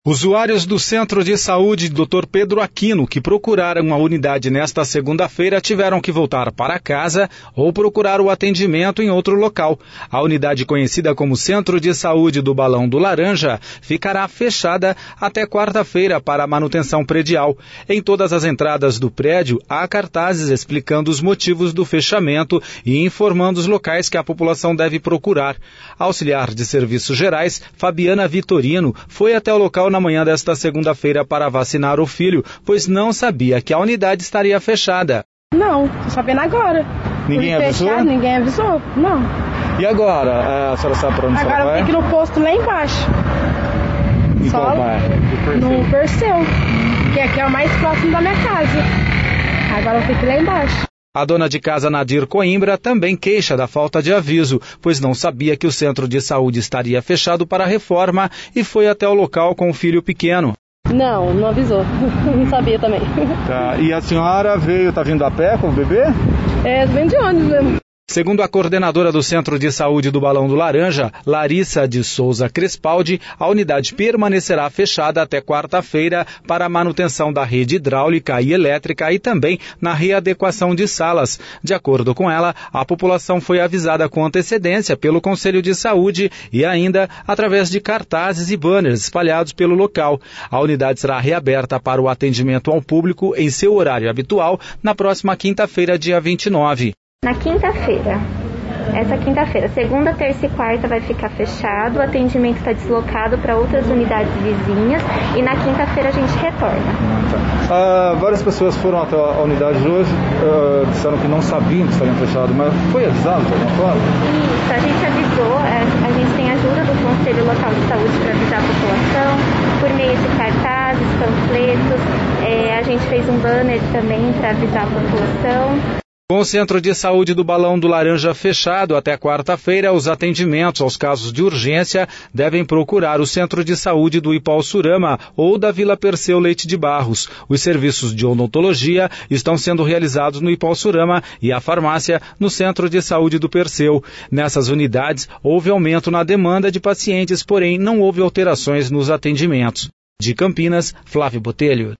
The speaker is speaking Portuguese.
Usuários do Centro de Saúde Dr. Pedro Aquino que procuraram a unidade nesta segunda-feira tiveram que voltar para casa ou procurar o atendimento em outro local. A unidade conhecida como Centro de Saúde do Balão do Laranja ficará fechada até quarta-feira para a manutenção predial. Em todas as entradas do prédio há cartazes explicando os motivos do fechamento e informando os locais que a população deve procurar. A auxiliar de serviços gerais, Fabiana Vitorino, foi até o local na manhã desta segunda-feira para vacinar o filho, pois não sabia que a unidade estaria fechada. Não, tô sabendo agora. Ninguém avisou? Fechado, ninguém avisou, não. E agora? A senhora sabe para onde a senhora vai? Agora eu fico no posto lá embaixo. Em qual bairro? No Perseu, que aqui é o mais próximo da minha casa. Agora eu fico lá embaixo. A dona de casa Nadir Coimbra também queixa da falta de aviso, pois não sabia que o centro de saúde estaria fechado para a reforma e foi até o local com o filho pequeno. Não avisou. Não sabia também. Tá. E a senhora tá vindo a pé com o bebê? Vem de ônibus mesmo. Segundo a coordenadora do Centro de Saúde do Balão do Laranja, Larissa de Souza Crespaldi, a unidade permanecerá fechada até quarta-feira para a manutenção da rede hidráulica e elétrica e também na readequação de salas. De acordo com ela, a população foi avisada com antecedência pelo Conselho de Saúde e ainda através de cartazes e banners espalhados pelo local. A unidade será reaberta para o atendimento ao público em seu horário habitual na próxima quinta-feira, dia 29. Na quinta-feira, essa quinta-feira, segunda, terça e quarta vai ficar fechado, o atendimento está deslocado para outras unidades vizinhas e na quinta-feira a gente retorna. Várias pessoas foram até a unidade de hoje, disseram que não sabiam que estariam fechados, mas foi avisado de alguma forma? Isso, a gente avisou, a gente tem ajuda do Conselho Local de Saúde para avisar a população, por meio de cartazes, panfletos, a gente fez um banner também para avisar a população. Com o Centro de Saúde do Balão do Laranja fechado até quarta-feira, os atendimentos aos casos de urgência devem procurar o Centro de Saúde do Ipauçurama ou da Vila Perseu Leite de Barros. Os serviços de odontologia estão sendo realizados no Ipauçurama e a farmácia no Centro de Saúde do Perseu. Nessas unidades, houve aumento na demanda de pacientes, porém não houve alterações nos atendimentos. De Campinas, Flávio Botelho.